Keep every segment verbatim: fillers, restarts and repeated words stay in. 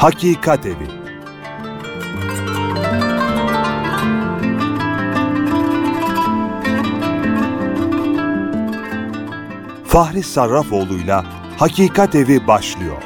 Hakikat Evi. Fahri Sarrafoğlu'yla Hakikat Evi başlıyor.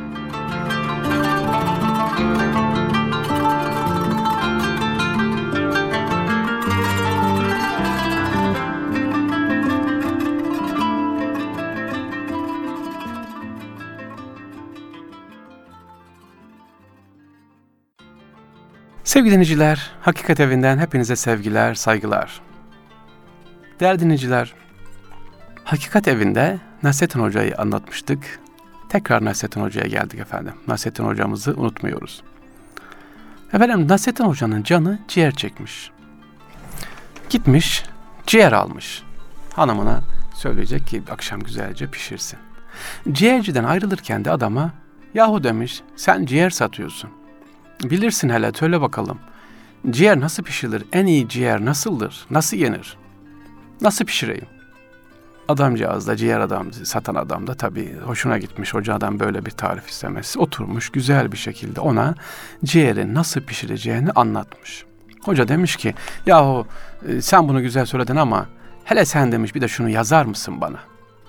Sevgili dinleyiciler, Hakikat Evi'nden hepinize sevgiler, saygılar. Değerli dinleyiciler, Hakikat Evi'nde Nasrettin Hoca'yı anlatmıştık. Tekrar Nasrettin Hoca'ya geldik efendim. Nasrettin Hoca'mızı unutmuyoruz. Efendim Nasrettin Hoca'nın canı ciğer çekmiş. Gitmiş, ciğer almış. Hanımına söyleyecek ki akşam güzelce pişirsin. Ciğerciden ayrılırken de adama, yahu demiş, sen ciğer satıyorsun. Bilirsin hele, söyle bakalım. Ciğer nasıl pişirilir? En iyi ciğer nasıldır? Nasıl yenir? Nasıl pişireyim? Adamcağız da, ciğer adam, satan adam da tabii hoşuna gitmiş hocadan böyle bir tarif istemesi. Oturmuş güzel bir şekilde ona ciğerin nasıl pişireceğini anlatmış. Hoca demiş ki, yahu sen bunu güzel söyledin ama hele sen demiş bir de şunu yazar mısın bana?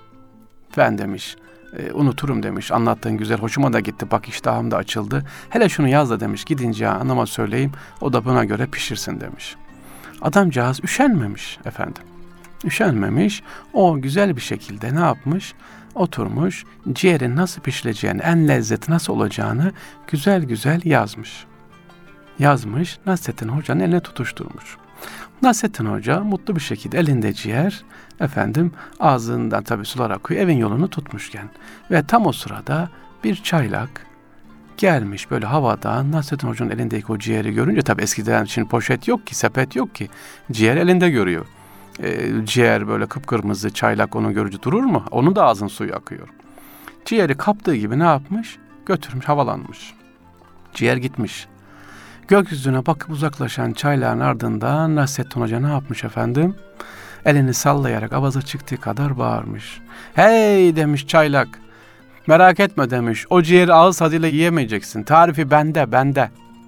Ben demiş, E, unuturum demiş. Anlattığın güzel, hoşuma da gitti. Bak iştahım da açıldı. Hele şunu yaz da demiş. Gidince anama söyleyeyim. O da buna göre pişirsin demiş. Adamcağız üşenmemiş efendim. Üşenmemiş. O güzel bir şekilde ne yapmış? Oturmuş. Ciğerin nasıl pişireceğini, en lezzeti nasıl olacağını güzel güzel yazmış. Yazmış. Nasrettin Hoca'nın eline tutuşturmuş. Nasrettin Hoca mutlu bir şekilde elinde ciğer, efendim ağzından tabii sular akıyor, evin yolunu tutmuşken ve tam o sırada bir çaylak gelmiş böyle havadan. Nasrettin Hoca'nın elindeki o ciğeri görünce, tabii eskiden şimdi poşet yok ki, sepet yok ki, ciğer elinde görüyor. E, ciğer böyle kıpkırmızı, çaylak onu görünce durur mu? Onun da ağzın suyu akıyor. Ciğeri kaptığı gibi ne yapmış? Götürmüş, havalanmış. Ciğer gitmiş. Gökyüzüne bakıp uzaklaşan çaylağın ardından Nasrettin Hoca ne yapmış efendim? Elini sallayarak avaza çıktığı kadar bağırmış. Hey demiş çaylak, merak etme demiş, o ciğeri ağız tadıyla yiyemeyeceksin. Tarifi bende, bende.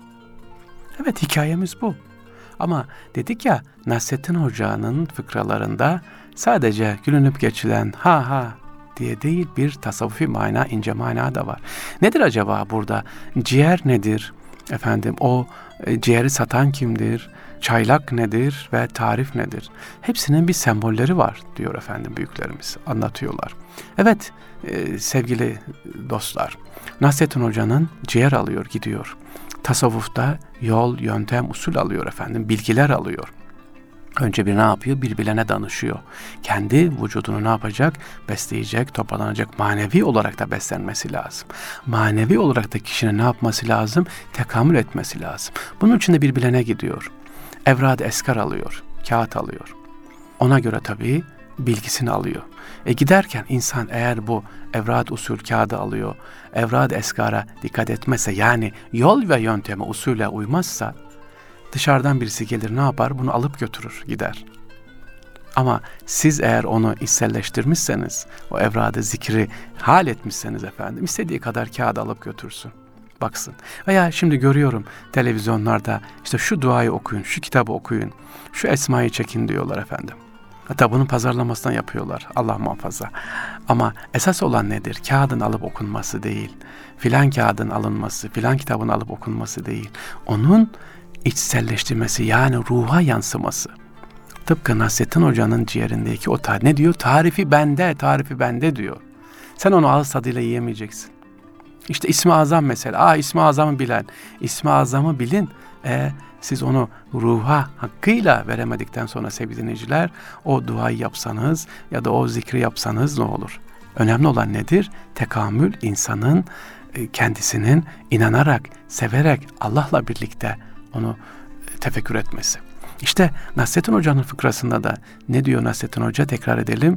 Evet, hikayemiz bu. Ama dedik ya, Nasrettin Hoca'nın fıkralarında sadece gülünüp geçilen ha ha diye değil, bir tasavvufi mana, ince mana da var. Nedir acaba burada? Ciğer nedir? Efendim o e, ciğeri satan kimdir? Çaylak nedir ve tarif nedir? Hepsinin bir sembolleri var diyor efendim büyüklerimiz, anlatıyorlar. Evet e, sevgili dostlar, Nasrettin Hoca'nın ciğer alıyor gidiyor. Tasavvufta yol, yöntem, usul alıyor efendim, bilgiler alıyor. Önce bir ne yapıyor? Birbirine danışıyor. Kendi vücudunu ne yapacak? Besleyecek, toparlanacak. Manevi olarak da beslenmesi lazım. Manevi olarak da kişinin ne yapması lazım? Tekamül etmesi lazım. Bunun için de birbirine gidiyor. Evrad-ı eskar alıyor, kağıt alıyor. Ona göre tabii bilgisini alıyor. E giderken insan eğer bu evrad usul kağıdı alıyor, evrad-ı eskara dikkat etmezse, yani yol ve yönteme, usule uymazsa, dışarıdan birisi gelir ne yapar? Bunu alıp götürür, gider. Ama siz eğer onu içselleştirmişseniz, o evradı zikri hal etmişseniz efendim, istediği kadar kağıt alıp götürsün, baksın. Veya şimdi görüyorum televizyonlarda, işte şu duayı okuyun, şu kitabı okuyun, şu esmayı çekin diyorlar efendim. Hatta bunun pazarlamasını yapıyorlar, Allah muhafaza. Ama esas olan nedir? Kağıdın alıp okunması değil, filan kağıdın alınması, filan kitabın alıp okunması değil. Onun içselleştirmesi, yani ruha yansıması. Tıpkı Nasrettin Hoca'nın ciğerindeki o tarif. Ne diyor? Tarifi bende, tarifi bende diyor. Sen onu ağız tadıyla yiyemeyeceksin. İşte İsmi Azam mesela. Aa, İsmi Azam'ı bilen. İsmi Azam'ı bilin. E, siz onu ruha hakkıyla veremedikten sonra sevgili dinleyiciler, o duayı yapsanız ya da o zikri yapsanız ne olur? Önemli olan nedir? Tekamül, insanın kendisinin inanarak, severek Allah'la birlikte onu tefekkür etmesi. İşte Nasrettin Hoca'nın fıkrasında da ne diyor Nasrettin Hoca? Tekrar edelim.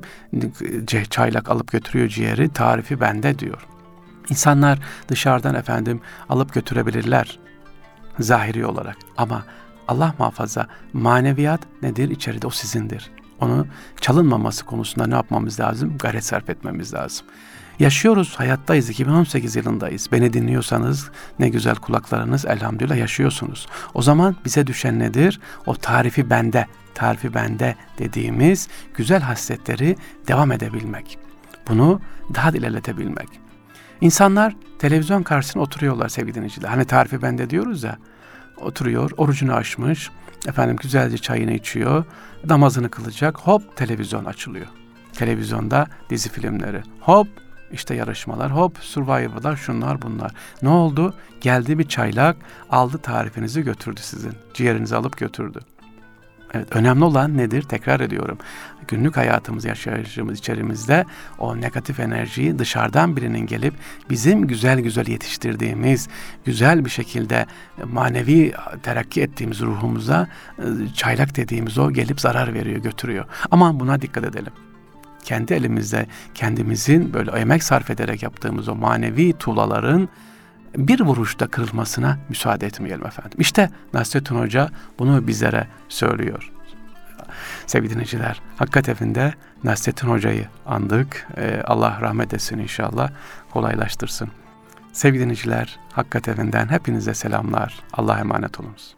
Çaylak alıp götürüyor ciğeri, tarifi bende diyor. İnsanlar dışarıdan efendim alıp götürebilirler zahiri olarak. Ama Allah muhafaza, maneviyat nedir? İçeride o sizindir. Onu çalınmaması konusunda ne yapmamız lazım? Gayret sarf etmemiz lazım. Yaşıyoruz, hayattayız. iki bin on sekiz yılındayız. Beni dinliyorsanız ne güzel kulaklarınız, elhamdülillah yaşıyorsunuz. O zaman bize düşen nedir? O tarifi bende, tarifi bende dediğimiz güzel hasletleri devam edebilmek. Bunu daha da ilerletebilmek. İnsanlar televizyon karşısına oturuyorlar sevgili dinleyiciler. Hani tarifi bende diyoruz ya. Oturuyor, orucunu açmış, efendim güzelce çayını içiyor, namazını kılacak, hop televizyon açılıyor. Televizyonda dizi filmleri, hop işte yarışmalar, hop Survivor'lar, şunlar bunlar. Ne oldu? Geldi bir çaylak, aldı tarifinizi götürdü sizin, ciğerinizi alıp götürdü. Evet, önemli olan nedir? Tekrar ediyorum. Günlük hayatımız, yaşayışımız içerimizde o negatif enerjiyi dışarıdan birinin gelip bizim güzel güzel yetiştirdiğimiz, güzel bir şekilde manevi terakki ettiğimiz ruhumuza çaylak dediğimiz o gelip zarar veriyor, götürüyor. Aman buna dikkat edelim. Kendi elimizde kendimizin böyle emek sarf ederek yaptığımız o manevi tuğlaların bir vuruşta kırılmasına müsaade etmeyelim efendim. İşte Nasrettin Hoca bunu bizlere söylüyor. Sevgili dinleyiciler, Hakikat Evi'nde Nasrettin Hoca'yı andık. Ee, Allah rahmet etsin inşallah, kolaylaştırsın. Sevgili dinleyiciler, Hakikat Evi'nden hepinize selamlar. Allah'a emanet olunuz.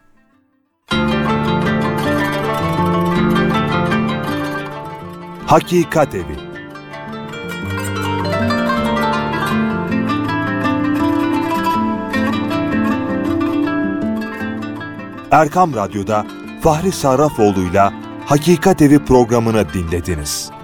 Hakikat Evi. Erkam Radyo'da Fahri Sarrafoğlu'yla Hakikat Evi programını dinlediniz.